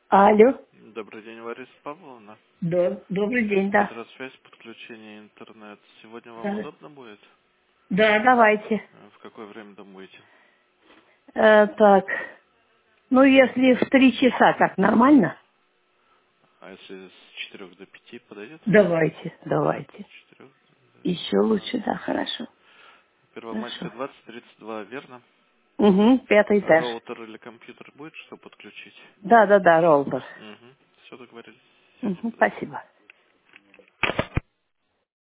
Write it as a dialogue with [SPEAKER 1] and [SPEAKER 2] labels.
[SPEAKER 1] Алло.
[SPEAKER 2] Добрый день, Лариса Павловна.
[SPEAKER 1] Добрый день, да.
[SPEAKER 2] Гидросвязь, подключение интернет. Сегодня вам
[SPEAKER 1] Да,
[SPEAKER 2] удобно будет?
[SPEAKER 1] да, давайте.
[SPEAKER 2] В какое время думаете?
[SPEAKER 1] Так, ну если в 3 часа, так нормально?
[SPEAKER 2] А если с 4 до 5 подойдет?
[SPEAKER 1] Давайте.
[SPEAKER 2] С 4 до
[SPEAKER 1] Еще
[SPEAKER 2] 5.
[SPEAKER 1] лучше, да, хорошо.
[SPEAKER 2] Первомайская
[SPEAKER 1] Хорошо.
[SPEAKER 2] 20-32, верно?
[SPEAKER 1] Угу, 5 этаж.
[SPEAKER 2] Роутер или компьютер будет, что подключить?
[SPEAKER 1] Да, роутер.
[SPEAKER 2] Угу. Все договорились. Сегодня
[SPEAKER 1] Угу,
[SPEAKER 2] подойдет.
[SPEAKER 1] спасибо.